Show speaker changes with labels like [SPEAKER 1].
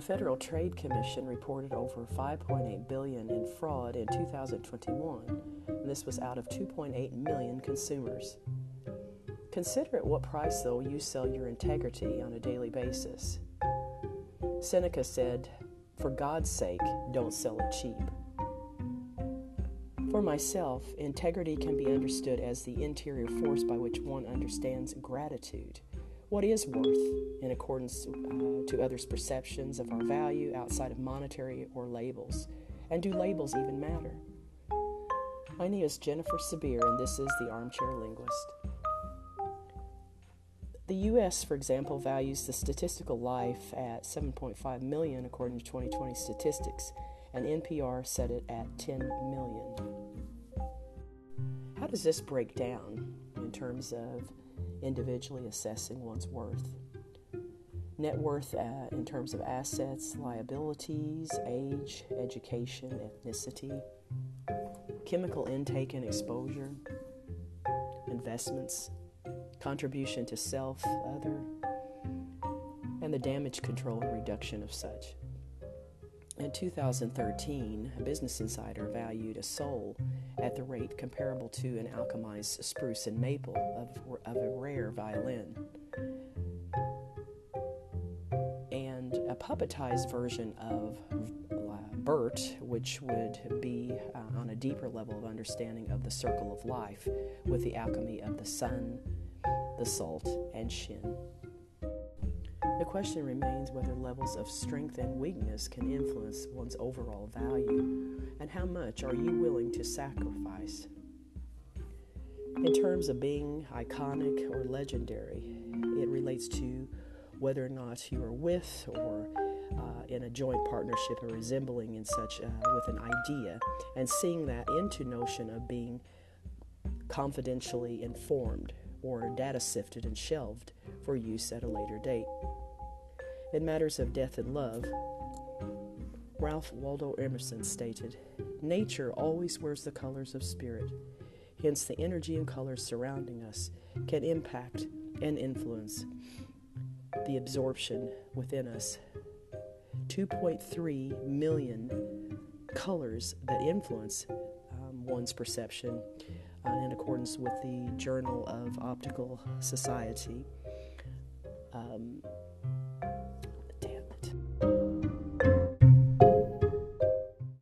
[SPEAKER 1] Federal Trade Commission reported over $5.8 billion in fraud in 2021, and this was out of 2.8 million consumers. Consider at what price, though, you sell your integrity on a daily basis. Seneca said, "For God's sake, don't sell it cheap." For myself, integrity can be understood as the interior force by which one understands gratitude. What is worth in accordance to others' perceptions of our value outside of monetary or labels? And do labels even matter? My name is Jennifer Sabir, and this is the Armchair Linguist. The U.S., for example, values the statistical life at 7.5 million according to 2020 statistics, and NPR set it at 10 million. How does this break down in terms of individually assessing one's worth? Net worth in terms of assets, liabilities, age, education, ethnicity, chemical intake and exposure, investments, contribution to self, other, and the damage control and reduction of such. In 2013, Business Insider valued a soul at the rate comparable to an alchemized spruce and maple of a rare violin. And a puppetized version of Bert, which would be on a deeper level of understanding of the circle of life with the alchemy of the sun, the salt, and shin. The question remains whether levels of strength and weakness can influence one's overall value, and how much are you willing to sacrifice? In terms of being iconic or legendary, it relates to whether or not you are with or in a joint partnership or resembling in such with an idea, and seeing that into notion of being confidentially informed or data sifted and shelved for use at a later date. In matters of death and love, Ralph Waldo Emerson stated, "Nature always wears the colors of spirit. Hence, the energy and colors surrounding us can impact and influence the absorption within us. 2.3 million colors that influence one's perception in accordance with the Journal of Optical Society.